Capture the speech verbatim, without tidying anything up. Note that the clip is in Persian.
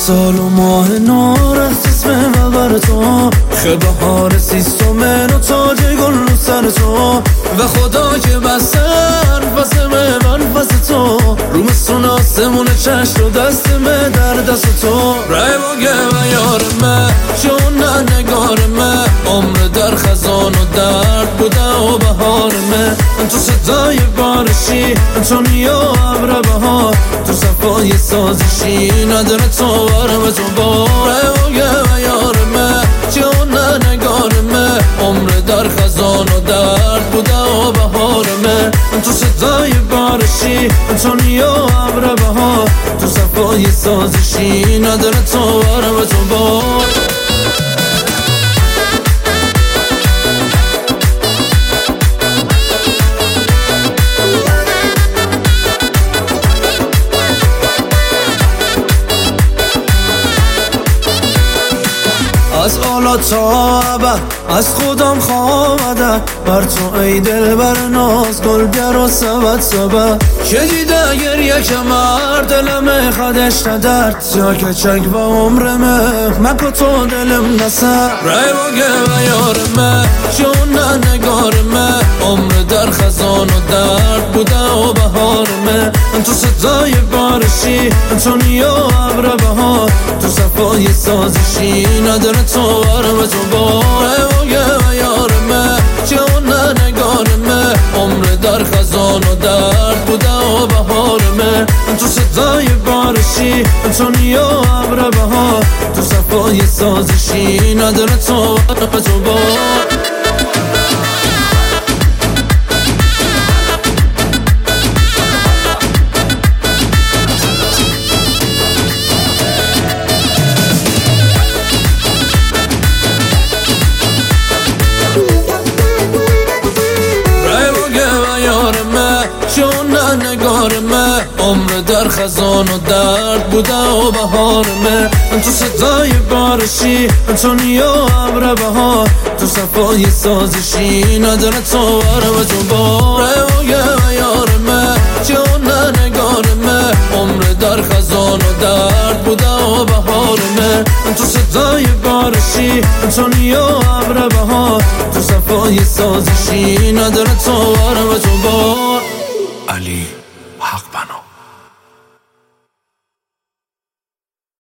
سال و ماه نارفت اسم و بر تو، خه بهار سیستم و تاج گل رو سر تو، و خدا که بسر فسم من فس تو، رو مسون آسمون چشم و دستم در دست تو. ریوگه و یارمه چون نه نگارمه، عمر در خزان و درد بوده و بهارمه. تو صدای بارشی تو نیا عبر بهار، تو صفای سازشی نداره تو ورم تو با. ریوگه و یارمه چون نه نگارمه، عمر در خزان و درد بوده و بهارمه. تو صدای بارشی تو نیا عبر بهار، تو صفای سازشی نداره تو ورم تو با. از آلا تا ابد از خودم خواهدم، بر تو ای دل بر ناز گلگر و سبت سبت. که دیده گریه که مرد دلم خودش ندرد، یا که چنگ و عمرمه مکو تو دلم نسر. ریوگه و یارمه چون نه نگارمه، عمر در خزان و درد بوده و بهارمه. تو صدای بارشی تو نیا عبر بهار، تو صفای سازشی نداره تو ورم تو با. ریوگه و یارمه چون نه نگارمه، عمر در خزان و درد بوده و بهارمه. تو صدای بارشی تو نیا عبر بهار، تو صفای سازشی نداره تو ورم تو با. چون نه نگارمه، عمر در خزان و درد بوده و بهارمه. تو صدای بارشی تو نیا عبر بهار، تو صفای سازشی نداره تو ورم تو با. ریوگه و یارمه چون نه نگارمه، عمر در خزان و درد بوده و بهارمه. تو صدای بارشی تو نیا عبر بهار، تو صفای سازشی نداره تو ورم تو با.